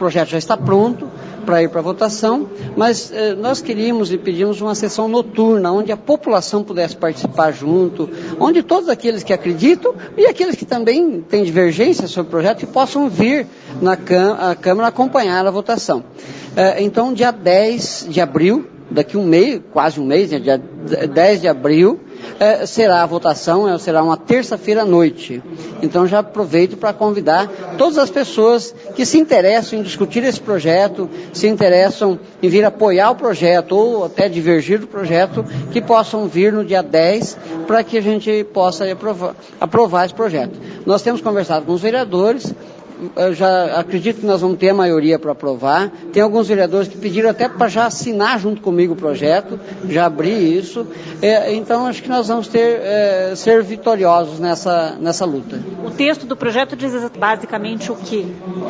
projeto já está pronto para ir para votação, mas nós queríamos e pedimos uma sessão noturna, onde a população pudesse participar junto, onde todos aqueles que acreditam e aqueles que também têm divergência sobre o projeto, que possam vir na Câmara acompanhar a votação. Então, dia 10 de abril, daqui um mês, quase um mês, né, dia 10 de abril, será a votação, será uma terça-feira à noite. Então já aproveito para convidar todas as pessoas que se interessam em discutir esse projeto, se interessam em vir apoiar o projeto ou até divergir do projeto, que possam vir no dia 10 para que a gente possa aprovar esse projeto. Nós temos conversado com os vereadores. Eu já acredito que nós vamos ter a maioria para aprovar. Tem alguns vereadores que pediram até para já assinar junto comigo o projeto, já abri isso. Então acho que nós vamos ser vitoriosos nessa luta. O texto do projeto diz basicamente o quê?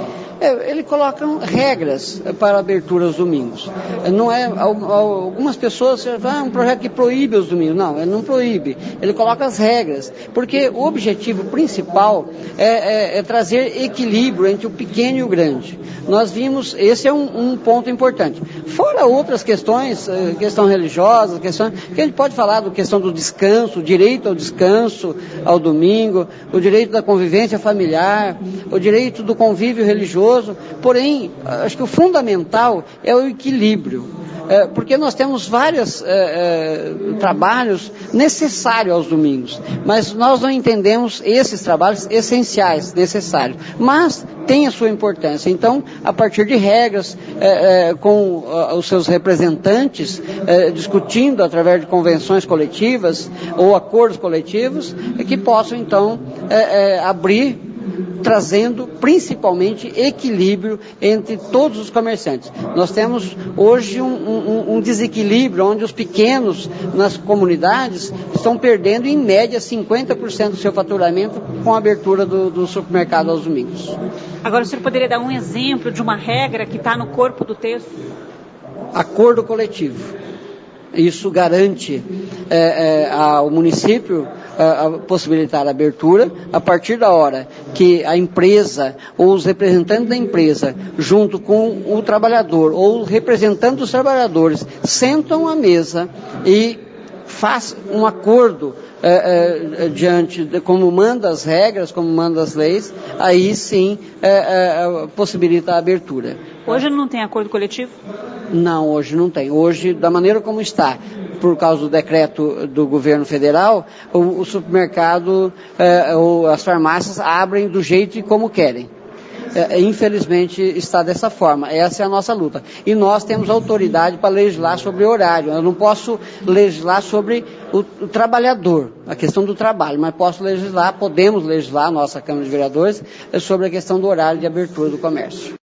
Ele coloca regras para a abertura aos domingos. Não é, algumas pessoas um projeto que proíbe os domingos. Não, ele não proíbe. Ele coloca as regras, porque o objetivo principal é trazer equilíbrio entre o pequeno e o grande. Nós vimos, esse é um ponto importante. Fora outras questões, questão religiosa, que a gente pode falar da questão do descanso, o direito ao descanso ao domingo, o direito da convivência familiar, o direito do convívio religioso, porém, acho que o fundamental é o equilíbrio. Porque nós temos vários trabalhos necessários aos domingos, mas nós não entendemos esses trabalhos essenciais, necessários, mas tem a sua importância. Então, a partir de regras, com os seus representantes, discutindo através de convenções coletivas ou acordos coletivos, que possam então abrir, trazendo principalmente equilíbrio entre todos os comerciantes. Nós temos hoje um desequilíbrio onde os pequenos nas comunidades estão perdendo em média 50% do seu faturamento com a abertura do supermercado aos domingos. Agora o senhor poderia dar um exemplo de uma regra que está no corpo do texto? Acordo coletivo. Isso garante ao município possibilitar a abertura a partir da hora que a empresa ou os representantes da empresa, junto com o trabalhador ou o representante dos trabalhadores, sentam à mesa e faz um acordo diante de como manda as regras, como manda as leis, aí sim possibilita a abertura. Hoje não tem acordo coletivo? Não, hoje não tem. Hoje, da maneira como está, por causa do decreto do governo federal, o supermercado ou as farmácias abrem do jeito e como querem. Infelizmente está dessa forma. Essa é a nossa luta. E nós temos autoridade para legislar sobre horário. Eu não posso legislar sobre o trabalhador, a questão do trabalho, mas podemos legislar, a nossa Câmara de Vereadores, sobre a questão do horário de abertura do comércio.